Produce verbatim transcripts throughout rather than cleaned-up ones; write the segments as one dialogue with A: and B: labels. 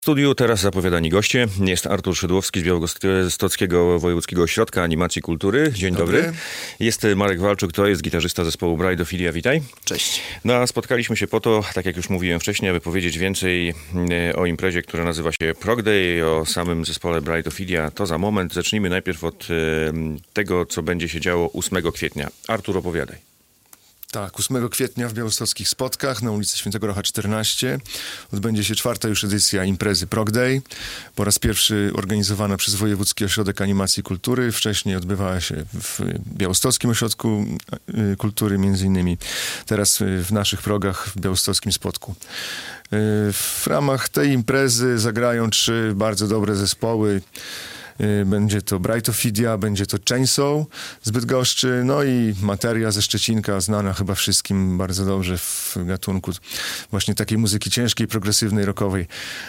A: W studiu teraz zapowiadani goście. Jest Artur Szydłowski z Białostockiego Wojewódzkiego Ośrodka Animacji Kultury. Dzień dobry. dobry. Jest Marek Walczuk, to jest gitarzysta zespołu Braidofilia. Witaj.
B: Cześć.
A: No a spotkaliśmy się po to, tak jak już mówiłem wcześniej, aby powiedzieć więcej o imprezie, która nazywa się Prog Day, o samym zespole Braidofilia. To za moment. Zacznijmy najpierw od tego, co będzie się działo ósmego kwietnia. Artur, opowiadaj.
C: Tak, ósmego kwietnia w białostockich Spotkach na ulicy Świętego Rocha czternaście odbędzie się czwarta już edycja imprezy Prog Day. Po raz pierwszy organizowana przez Wojewódzki Ośrodek Animacji Kultury. Wcześniej odbywała się w Białostockim Ośrodku Kultury między innymi. Teraz w naszych progach w białostockim Spodku. W ramach tej imprezy zagrają trzy bardzo dobre zespoły. Będzie to Braidofilia, będzie to Chainsaw z Bydgoszczy, no i Materia ze Szczecinka, znana chyba wszystkim bardzo dobrze w gatunku właśnie takiej muzyki ciężkiej, progresywnej, rockowej.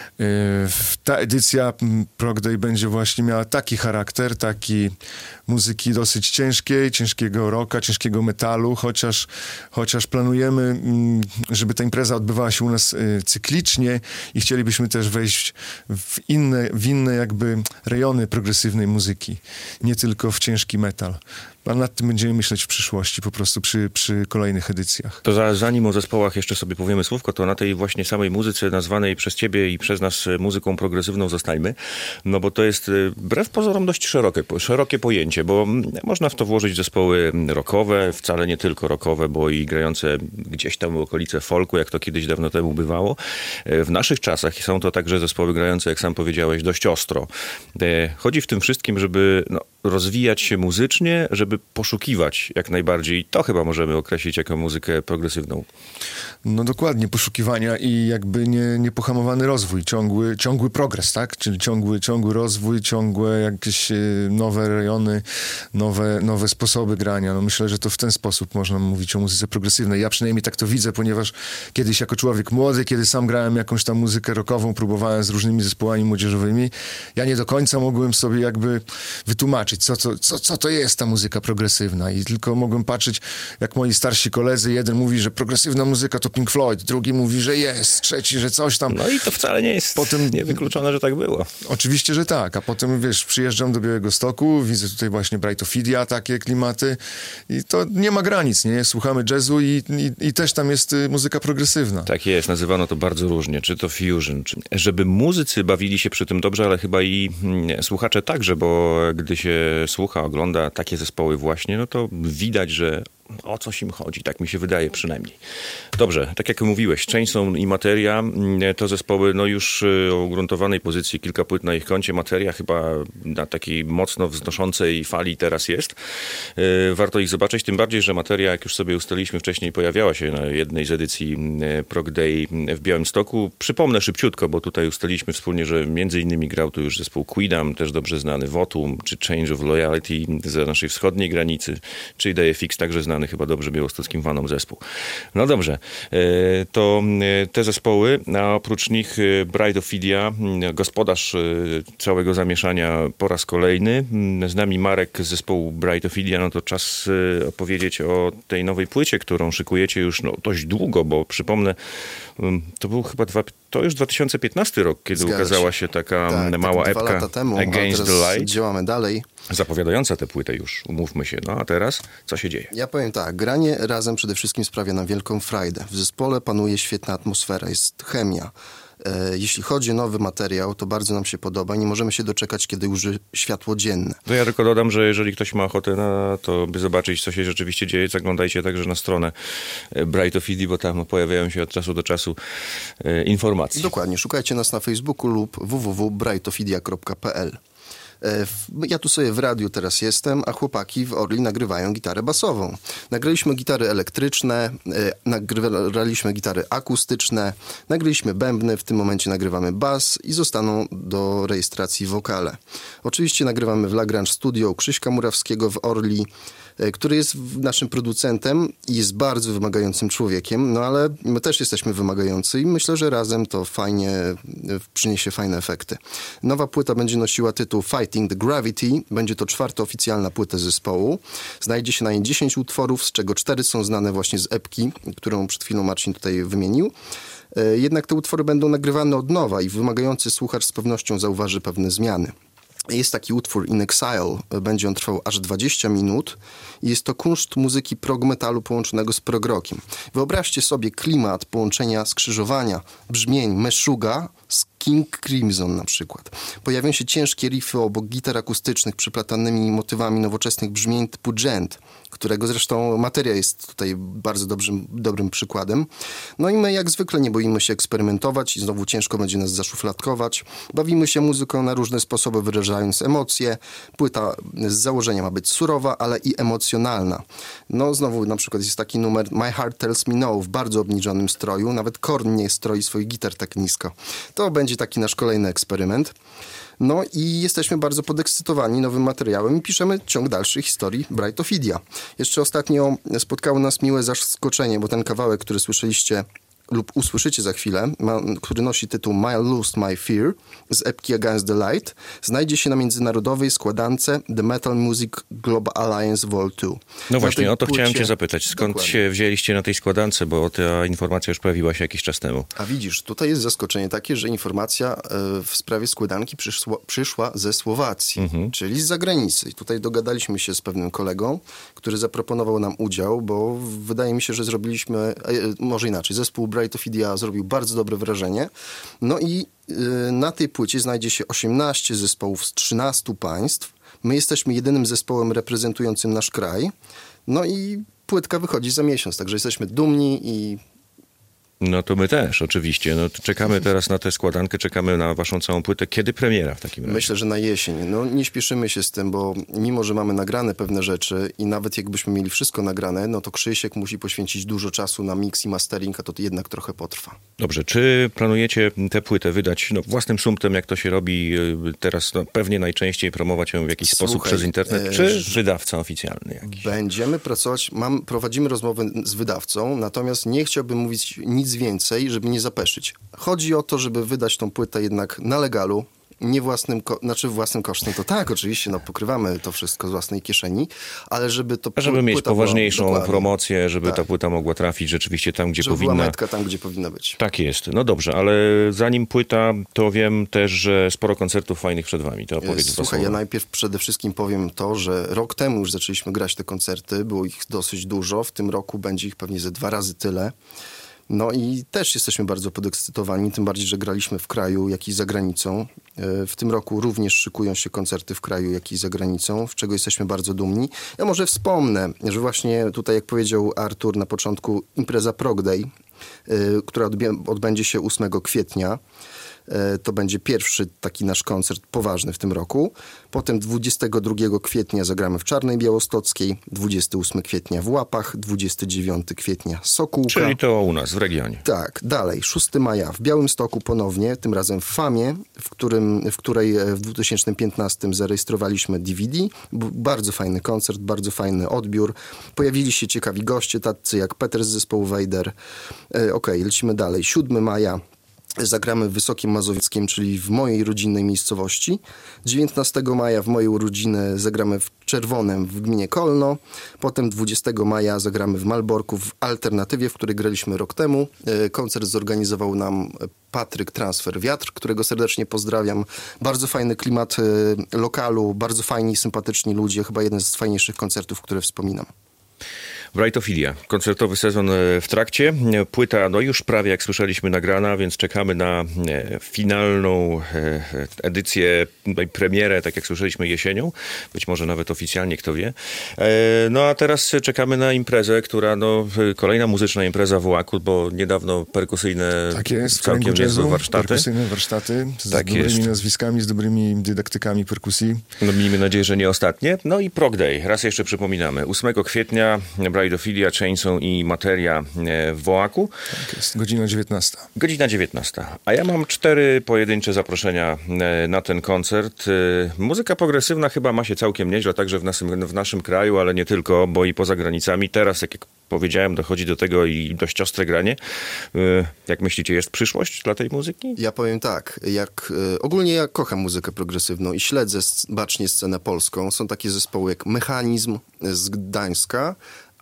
C: Ta edycja Prog Day będzie właśnie miała taki charakter, taki muzyki dosyć ciężkiej, ciężkiego rocka, ciężkiego metalu, chociaż, chociaż planujemy, żeby ta impreza odbywała się u nas cyklicznie i chcielibyśmy też wejść w inne, w inne jakby rejony progresywnej muzyki, nie tylko w ciężki metal. A nad tym będziemy myśleć w przyszłości, po prostu przy, przy kolejnych edycjach.
A: To za, zanim o zespołach jeszcze sobie powiemy słówko, to na tej właśnie samej muzyce nazwanej przez ciebie i przez nas muzyką progresywną zostańmy, no bo to jest wbrew pozorom dość szerokie, szerokie pojęcie, bo można w to włożyć zespoły rockowe, wcale nie tylko rockowe, bo i grające gdzieś tam w okolice folku, jak to kiedyś dawno temu bywało. W naszych czasach są to także zespoły grające, jak sam powiedziałeś, dość ostro. Chodzi w tym wszystkim, żeby no, rozwijać się muzycznie, żeby poszukiwać jak najbardziej. To chyba możemy określić jako muzykę progresywną.
C: No dokładnie, poszukiwania i jakby nie, niepohamowany rozwój, ciągły, ciągły progres, tak? Czyli ciągły, ciągły rozwój, ciągłe jakieś nowe rejony, nowe, nowe sposoby grania. No myślę, że to w ten sposób można mówić o muzyce progresywnej. Ja przynajmniej tak to widzę, ponieważ kiedyś jako człowiek młody, kiedy sam grałem jakąś tam muzykę rockową, próbowałem z różnymi zespołami młodzieżowymi, ja nie do końca mogłem sobie jakby wytłumaczyć, co, co, co, co to jest ta muzyka progresywna i tylko mogłem patrzeć, jak moi starsi koledzy, jeden mówi, że progresywna muzyka to Pink Floyd, drugi mówi, że jest, trzeci, że coś tam.
A: No i to wcale nie jest potem niewykluczone, że tak było.
C: Oczywiście, że tak, a potem, wiesz, przyjeżdżam do Białegostoku, widzę tutaj właśnie Braidofilia, takie klimaty i to nie ma granic, nie? Słuchamy jazzu i, i, i też tam jest muzyka progresywna.
A: Tak jest, nazywano to bardzo różnie, czy to fusion, czy... żeby muzycy bawili się przy tym dobrze, ale chyba i nie, słuchacze także, bo gdy się słucha, ogląda takie zespoły właśnie, no to widać, że o coś im chodzi, tak mi się wydaje przynajmniej. Dobrze, tak jak mówiłeś, Chainsaw i Materia to zespoły no już o ugruntowanej pozycji, kilka płyt na ich koncie. Materia chyba na takiej mocno wznoszącej fali teraz jest. Warto ich zobaczyć, tym bardziej, że Materia, jak już sobie ustaliliśmy wcześniej, pojawiała się na jednej z edycji Prog Day w Białymstoku. Przypomnę szybciutko, bo tutaj ustaliliśmy wspólnie, że między innymi grał tu już zespół Quidam, też dobrze znany Votum, czy Change of Loyalty z naszej wschodniej granicy, czy Idea Fix, także znany chyba dobrze białostockim fanom zespół. No dobrze, to te zespoły, a oprócz nich Braidofilia, gospodarz całego zamieszania po raz kolejny. Z nami Marek z zespołu Braidofilia, no to czas opowiedzieć o tej nowej płycie, którą szykujecie już no, dość długo, bo przypomnę, to był chyba dwa, to już dwa tysiące piętnasty rok, kiedy
B: Zgadza
A: ukazała się,
B: się
A: taka
B: tak,
A: mała
B: tak,
A: epka
B: dwa lata temu,
A: Against the Light.
B: Działamy dalej.
A: Zapowiadająca tę płytę już, umówmy się. No a teraz co się dzieje?
B: Ja powiem tak, granie razem przede wszystkim sprawia nam wielką frajdę. W zespole panuje świetna atmosfera, jest chemia. E, jeśli chodzi o nowy materiał, to bardzo nam się podoba i nie możemy się doczekać, kiedy ujrzy światło dzienne.
A: To ja tylko dodam, że jeżeli ktoś ma ochotę na to, by zobaczyć, co się rzeczywiście dzieje, zaglądajcie także na stronę Braidofilia, bo tam pojawiają się od czasu do czasu e, informacje.
B: Dokładnie, szukajcie nas na Facebooku lub w w w kropka braidofilia kropka p l. Ja tu sobie w radiu teraz jestem, a chłopaki w Orli nagrywają gitarę basową. Nagraliśmy gitary elektryczne, nagraliśmy gitary akustyczne, nagraliśmy bębny, w tym momencie nagrywamy bas i zostaną do rejestracji wokale. Oczywiście nagrywamy w Lagrange Studio Krzyśka Murawskiego w Orli, który jest naszym producentem i jest bardzo wymagającym człowiekiem, no ale my też jesteśmy wymagający i myślę, że razem to fajnie przyniesie fajne efekty. Nowa płyta będzie nosiła tytuł Fighting the Gravity, będzie to czwarta oficjalna płyta zespołu. Znajdzie się na niej dziesięć utworów, z czego cztery są znane właśnie z epki, którą przed chwilą Marcin tutaj wymienił. Jednak te utwory będą nagrywane od nowa i wymagający słuchacz z pewnością zauważy pewne zmiany. Jest taki utwór In Exile, będzie on trwał aż dwadzieścia minut i jest to kunszt muzyki prog metalu połączonego z prog rockiem. Wyobraźcie sobie klimat połączenia skrzyżowania brzmień Meshuggah z King Crimson na przykład. Pojawią się ciężkie riffy obok gitar akustycznych przyplatanymi motywami nowoczesnych brzmień typu dżent, którego zresztą materia jest tutaj bardzo dobrym, dobrym przykładem. No i my jak zwykle nie boimy się eksperymentować i znowu ciężko będzie nas zaszufladkować. Bawimy się muzyką na różne sposoby, wyrażając emocje. Płyta z założenia ma być surowa, ale i emocjonalna. No znowu na przykład jest taki numer My Heart Tells Me No w bardzo obniżonym stroju. Nawet Korn nie stroi swoich gitar tak nisko. To będzie taki nasz kolejny eksperyment. No i jesteśmy bardzo podekscytowani nowym materiałem i piszemy ciąg dalszy historii Brightofidia. Jeszcze ostatnio spotkało nas miłe zaskoczenie, bo ten kawałek, który słyszeliście lub usłyszycie za chwilę, ma, który nosi tytuł My Lost My Fear z epki Against the Light, znajdzie się na międzynarodowej składance The Metal Music Global Alliance Vol. dwa.
A: No właśnie, o to
B: płycie...
A: chciałem cię zapytać. Skąd
B: Dokładnie.
A: się wzięliście na tej składance, bo ta informacja już pojawiła się jakiś czas temu.
B: A widzisz, tutaj jest zaskoczenie takie, że informacja w sprawie składanki przyszła, przyszła ze Słowacji, mhm. czyli z zagranicy. I tutaj dogadaliśmy się z pewnym kolegą, który zaproponował nam udział, bo wydaje mi się, że zrobiliśmy, może inaczej, zespół Brightofidia zrobił bardzo dobre wrażenie. No i y, na tej płycie znajdzie się osiemnaście zespołów z trzynastu państw. My jesteśmy jedynym zespołem reprezentującym nasz kraj. No i płytka wychodzi za miesiąc, także jesteśmy dumni i...
A: No to my też, oczywiście. No, czekamy teraz na tę składankę, czekamy na waszą całą płytę. Kiedy premiera w takim razie?
B: Myślę, że na jesień. No nie śpieszymy się z tym, bo mimo, że mamy nagrane pewne rzeczy i nawet jakbyśmy mieli wszystko nagrane, no to Krzysiek musi poświęcić dużo czasu na mix i mastering, a to jednak trochę potrwa.
A: Dobrze, czy planujecie tę płytę wydać no, własnym sumptem, jak to się robi teraz, no, pewnie najczęściej promować ją w jakiś Słuchaj, sposób przez internet, czy e... wydawca oficjalny jakiś?
B: Będziemy pracować, mam, prowadzimy rozmowę z wydawcą, natomiast nie chciałbym mówić nic więcej, żeby nie zapeszyć. Chodzi o to, żeby wydać tą płytę jednak na legalu, nie własnym, ko- znaczy własnym kosztem, to tak, oczywiście, no pokrywamy to wszystko z własnej kieszeni, ale żeby to...
A: Żeby
B: pł-
A: mieć poważniejszą
B: była,
A: promocję, żeby
B: tak.
A: ta płyta mogła trafić rzeczywiście tam, gdzie
B: żeby
A: powinna.
B: Była metka tam, gdzie powinna być.
A: Tak jest. No dobrze, ale zanim płyta, to wiem też, że sporo koncertów fajnych przed wami. To opowiedz dwa
B: Słuchaj,
A: słowa.
B: ja najpierw przede wszystkim powiem to, że rok temu już zaczęliśmy grać te koncerty, było ich dosyć dużo, w tym roku będzie ich pewnie ze dwa razy tyle. No i też jesteśmy bardzo podekscytowani, tym bardziej, że graliśmy w kraju, jak i za granicą. W tym roku również szykują się koncerty w kraju, jak i za granicą, z czego jesteśmy bardzo dumni. Ja może wspomnę, że właśnie tutaj, jak powiedział Artur na początku, impreza Prog Day, która odbędzie się ósmego kwietnia. To będzie pierwszy taki nasz koncert poważny w tym roku. Potem dwudziestego drugiego kwietnia zagramy w Czarnej Białostockiej, dwudziestego ósmego kwietnia w Łapach, dwudziestego dziewiątego kwietnia Sokółka.
A: Czyli to u nas, w regionie.
B: Tak, dalej, szóstego maja w Białymstoku ponownie, tym razem w Famie, w, którym, w której w dwa tysiące piętnastym zarejestrowaliśmy D V D. Bardzo fajny koncert, bardzo fajny odbiór. Pojawili się ciekawi goście, tacy jak Peter z zespołu Vader. E, Okej, okay, lecimy dalej. siódmego maja zagramy w Wysokim Mazowieckim, czyli w mojej rodzinnej miejscowości. dziewiętnastego maja w mojej urodziny zagramy w Czerwonem w gminie Kolno. Potem dwudziestego maja zagramy w Malborku w Alternatywie, w której graliśmy rok temu. Koncert zorganizował nam Patryk Transfer Wiatr, którego serdecznie pozdrawiam. Bardzo fajny klimat lokalu, bardzo fajni, sympatyczni ludzie. Chyba jeden z fajniejszych koncertów, które wspominam.
A: Brightofidia. Koncertowy sezon w trakcie. Płyta, no już prawie jak słyszeliśmy nagrana, więc czekamy na finalną edycję, premierę, tak jak słyszeliśmy jesienią. Być może nawet oficjalnie, kto wie. No a teraz czekamy na imprezę, która, no kolejna muzyczna impreza w Łaku, bo niedawno perkusyjne,
C: tak jest,
A: całkiem niezłe warsztaty.
C: Perkusyjne warsztaty z
A: tak
C: dobrymi
A: jest.
C: nazwiskami, z dobrymi dydaktykami perkusji.
A: No miejmy nadzieję, że nie ostatnie. No i Prog Day. Raz jeszcze przypominamy. ósmego kwietnia Brightofidia, Chainsaw i Materia w Wołaku.
C: Tak jest, godzina dziewiętnasta.
A: Godzina dziewiętnasta. A ja mam cztery pojedyncze zaproszenia na ten koncert. Muzyka progresywna chyba ma się całkiem nieźle, także w naszym, w naszym kraju, ale nie tylko, bo i poza granicami. Teraz, jak powiedziałem, dochodzi do tego i dość ostre granie. Jak myślicie, jest przyszłość dla tej muzyki?
B: Ja powiem tak, jak ogólnie ja kocham muzykę progresywną i śledzę bacznie scenę polską. Są takie zespoły jak Mechanizm z Gdańska,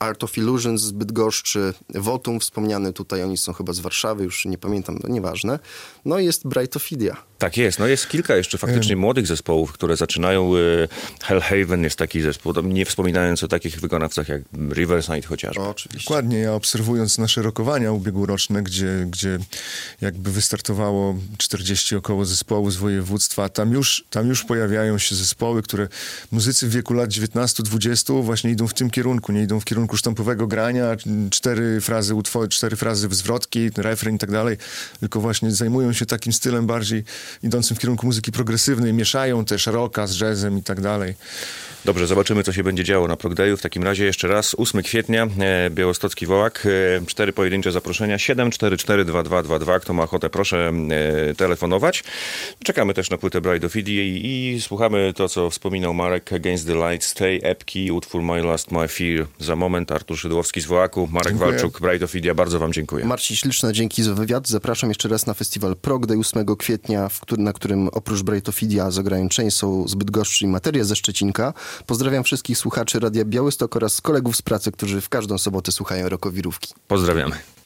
B: Art of Illusion z Bydgoszczy, Votum wspomniany tutaj, oni są chyba z Warszawy, już nie pamiętam, no nieważne. No i jest Brightophilia.
A: Tak jest, no jest kilka jeszcze faktycznie młodych zespołów, które zaczynają. Hellhaven jest taki zespół, nie wspominając o takich wykonawcach jak Riverside chociażby.
B: O, oczywiście.
C: Dokładnie, ja obserwując nasze rokowania ubiegłoroczne, gdzie, gdzie jakby wystartowało czterdzieści około zespołów z województwa, tam już, tam już pojawiają się zespoły, które muzycy w wieku lat dziewiętnastu dwudziestu właśnie idą w tym kierunku, nie idą w kierunku sztampowego grania, cztery frazy utwory, cztery frazy zwrotki, refren i tak dalej, tylko właśnie zajmują się takim stylem bardziej idącym w kierunku muzyki progresywnej, mieszają też rocka z jazzem i tak dalej.
A: Dobrze, zobaczymy, co się będzie działo na Progdayu. W takim razie jeszcze raz, ósmego kwietnia, e, Białostocki Wołak, e, cztery pojedyncze zaproszenia, siedem cztery cztery dwa dwa dwa dwa. Kto ma ochotę, proszę e, telefonować. Czekamy też na płytę Brightophilia i, i słuchamy to, co wspominał Marek, Against the Lights, tej epki, utwór My Last, My Fear. Za moment Artur Szydłowski z Wołaku, Marek
C: Dziękuję.
A: Walczuk, Brightophilia. Bardzo wam dziękuję.
B: Marcin Śliczna, dzięki za wywiad. Zapraszam jeszcze raz na festiwal Progday ósmego kwietnia, w który, na którym oprócz Brightophilia zagrają Chainsaw z Bydgoszczy i Materia ze Szczecinka. Pozdrawiam wszystkich słuchaczy Radia Białystok oraz kolegów z pracy, którzy w każdą sobotę słuchają rokowirówki.
A: Pozdrawiamy.